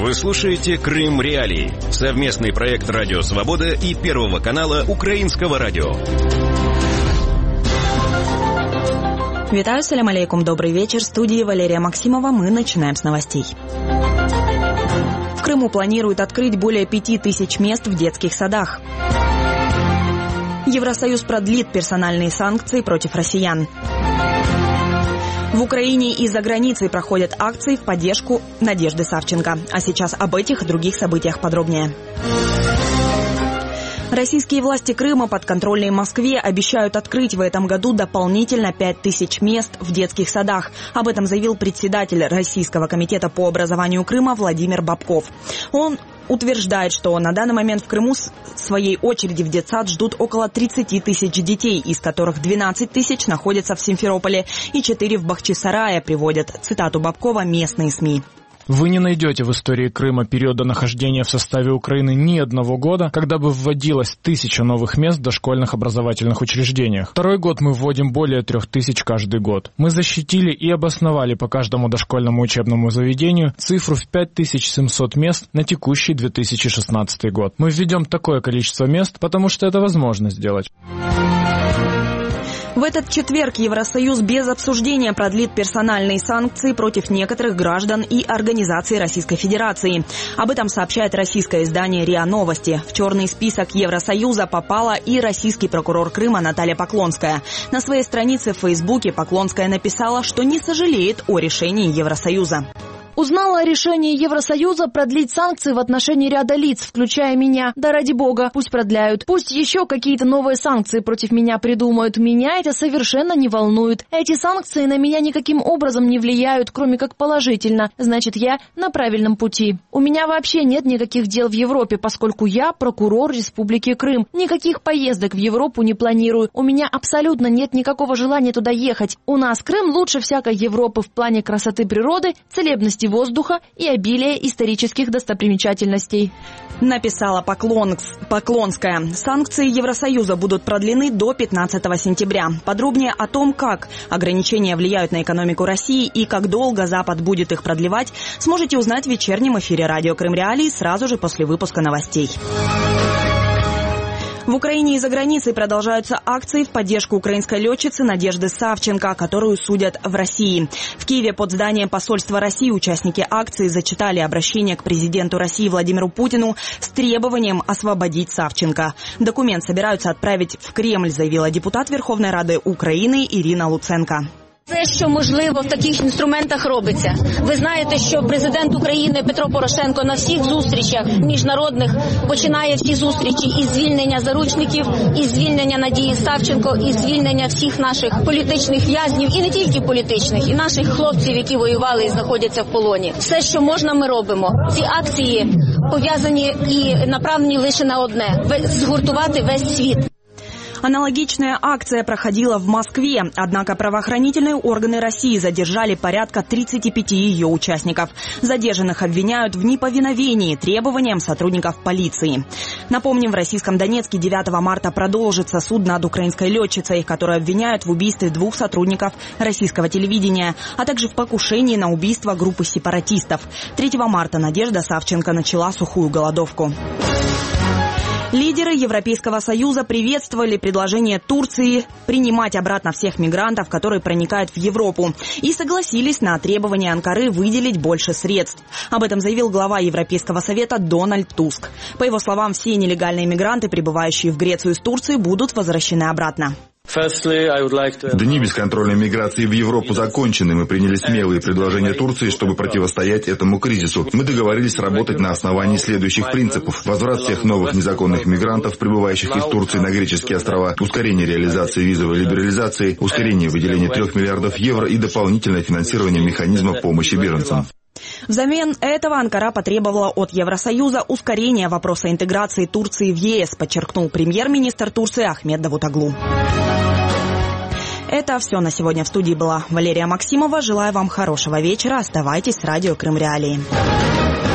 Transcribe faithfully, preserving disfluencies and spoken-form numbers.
Вы слушаете «Крым Реалии» — совместный проект «Радио Свобода» и Первого канала Украинского радио. Витаю, салям алейкум, добрый вечер. В студии Валерия Максимова. Мы начинаем с новостей. В Крыму планируют открыть более пяти тысяч мест в детских садах. Евросоюз продлит персональные санкции против россиян. В Украине и за границей проходят акции в поддержку Надежды Савченко. А сейчас об этих и других событиях подробнее. Российские власти Крыма, подконтрольные Москве, обещают открыть в этом году дополнительно пять тысяч мест в детских садах. Об этом заявил председатель Российского комитета по образованию Крыма Владимир Бабков. Он утверждает, что на данный момент в Крыму в своей очереди в детсад ждут около тридцати тысяч детей, из которых двенадцать тысяч находятся в Симферополе и четыре в Бахчисарае, приводят цитату Бабкова местные СМИ. Вы не найдете в истории Крыма периода нахождения в составе Украины ни одного года, когда бы вводилось тысяча новых мест в дошкольных образовательных учреждениях. Второй год мы вводим более трех тысяч каждый год. Мы защитили и обосновали по каждому дошкольному учебному заведению цифру в пять тысяч семьсот мест на текущий две тысячи шестнадцатый год. Мы введем такое количество мест, потому что это возможно сделать. В этот четверг Евросоюз без обсуждения продлит персональные санкции против некоторых граждан и организаций Российской Федерации. Об этом сообщает российское издание РИА Новости. В черный список Евросоюза попала и российский прокурор Крыма Наталья Поклонская. На своей странице в Фейсбуке Поклонская написала, что не сожалеет о решении Евросоюза. Узнала о решении Евросоюза продлить санкции в отношении ряда лиц, включая меня. Да ради бога, пусть продляют. Пусть еще какие-то новые санкции против меня придумают. Меня это совершенно не волнует. Эти санкции на меня никаким образом не влияют, кроме как положительно. Значит, я на правильном пути. У меня вообще нет никаких дел в Европе, поскольку я прокурор Республики Крым. Никаких поездок в Европу не планирую. У меня абсолютно нет никакого желания туда ехать. У нас Крым лучше всякой Европы в плане красоты природы, целебности воздуха и обилия исторических достопримечательностей. Написала Поклонс... Поклонская. Санкции Евросоюза будут продлены до пятнадцатого сентября. Подробнее о том, как ограничения влияют на экономику России и как долго Запад будет их продлевать, сможете узнать в вечернем эфире радио Крым Реалии сразу же после выпуска новостей. В Украине и за границей продолжаются акции в поддержку украинской летчицы Надежды Савченко, которую судят в России. В Киеве под зданием посольства России участники акции зачитали обращение к президенту России Владимиру Путину с требованием освободить Савченко. Документ собираются отправить в Кремль, заявила депутат Верховной Рады Украины Ірина Луценко. Це, що можливо в таких інструментах робиться. Ви знаєте, що президент України Петро Порошенко на всіх зустрічах міжнародних починає всі зустрічі із звільнення заручників, із звільнення Надії Савченко, із звільнення всіх наших політичних в'язнів, і не тільки політичних, і наших хлопців, які воювали і знаходяться в полоні. Все, що можна, ми робимо. Ці акції пов'язані і направлені лише на одне – згуртувати весь світ. Аналогичная акция проходила в Москве, однако правоохранительные органы России задержали порядка тридцати пяти ее участников. Задержанных обвиняют в неповиновении требованиям сотрудников полиции. Напомним, в российском Донецке девятого марта продолжится суд над украинской летчицей, которую обвиняют в убийстве двух сотрудников российского телевидения, а также в покушении на убийство группы сепаратистов. третьего марта Надежда Савченко начала сухую голодовку. Лидеры Европейского Союза приветствовали предложение Турции принимать обратно всех мигрантов, которые проникают в Европу, и согласились на требование Анкары выделить больше средств. Об этом заявил глава Европейского Совета Дональд Туск. По его словам, все нелегальные мигранты, прибывающие в Грецию из Турции, будут возвращены обратно. Дни бесконтрольной миграции в Европу закончены. Мы приняли смелые предложения Турции, чтобы противостоять этому кризису. Мы договорились работать на основании следующих принципов. Возврат всех новых незаконных мигрантов, прибывающих из Турции на греческие острова, ускорение реализации визовой либерализации, ускорение выделения трех миллиардов евро и дополнительное финансирование механизма помощи беженцам. Взамен этого Анкара потребовала от Евросоюза ускорения вопроса интеграции Турции в ЕС, подчеркнул премьер-министр Турции Ахмед Давутоглу. Это все на сегодня. В студии была Валерия Максимова. Желаю вам хорошего вечера. Оставайтесь с радио Крым Реалии.